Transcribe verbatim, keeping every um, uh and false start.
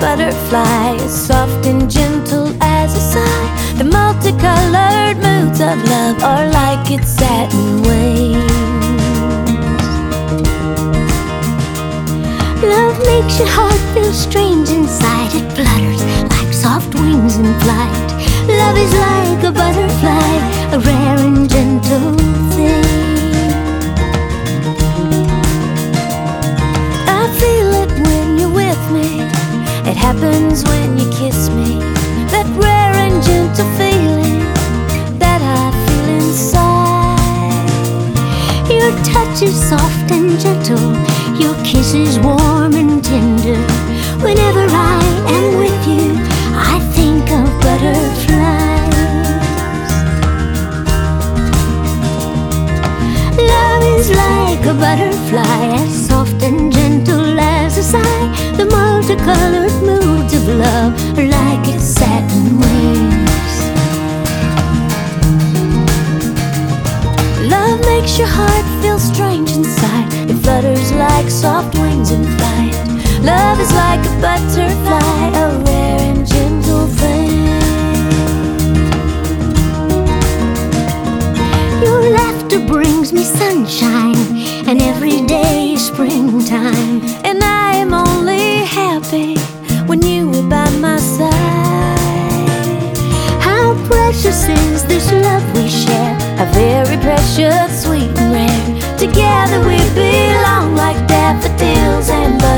butterfly, as soft and gentle as a sigh. The multicolored moods of love are like its satin wings. Love makes your heart feel strange inside. It flutters like soft wings in flight. Love is like a butterfly, a rare and gentle thing. I feel it when you're with me. It happens when you kiss me. That rare and gentle feeling that I feel inside. Your touch is soft and gentle. Your kiss is warm and tender. Whenever I am with you, I think of butterflies. Love is like a butterfly, as soft and gentle as a sigh. The multicolored moods of love are like its satin wings. Love makes your heart feel strange inside. It flutters like soft wings in flight. Love is like a butterfly, a rare and gentle thing. Your laughter brings me sunshine, and every day is springtime. And I am only happy when you are by my side. How precious is this love we share, a very precious, sweet and rare. Together we belong like daffodils and butterflies.